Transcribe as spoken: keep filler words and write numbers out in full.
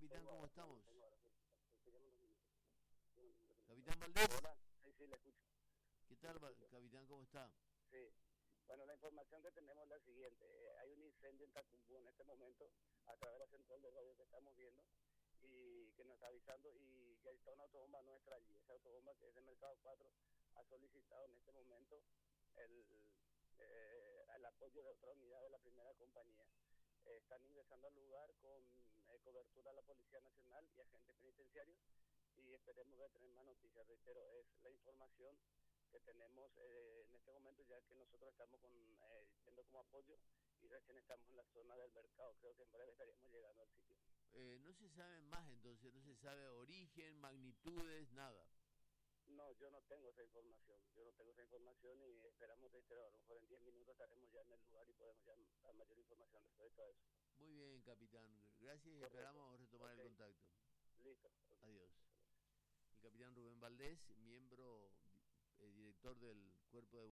capitán? ¿Cómo ahora, estamos? tengo ahora, sí, te llamo en dos minutos. Capitán Valdés, Hola, sí, sí, le escucho, ¿qué sí, le tal, va- escucho. capitán? ¿Cómo está? Sí, bueno, la información que tenemos es la siguiente. Eh, hay un incendio en Tacumbú en este momento, a través de la central de radio que estamos viendo, y que nos está avisando, y ya está una autobomba nuestra allí. Esa autobomba, que es de Mercado cuatro, ha solicitado en este momento el, eh, el apoyo de otra unidad de la primera compañía. Eh, están ingresando al lugar con eh, cobertura a la Policía Nacional y agentes penitenciarios, y esperemos de tener más noticias. Reitero, es la información que tenemos eh, en este momento, ya que nosotros estamos con, eh, yendo como apoyo, y recién estamos en la zona del mercado. Creo que en breve estaríamos llegando al sitio. Eh, no se sabe más entonces, no se sabe origen, magnitudes, nada. No, yo no tengo esa información, yo no tengo esa información, y esperamos, reitero, a lo mejor en diez minutos estaremos ya en el lugar y podemos ya dar mayor información respecto a eso. Muy bien, capitán. Gracias y Correcto, esperamos retomar ok, el contacto. listo, ok. Adiós. El capitán Rubén Valdés, miembro, eh, director del Cuerpo de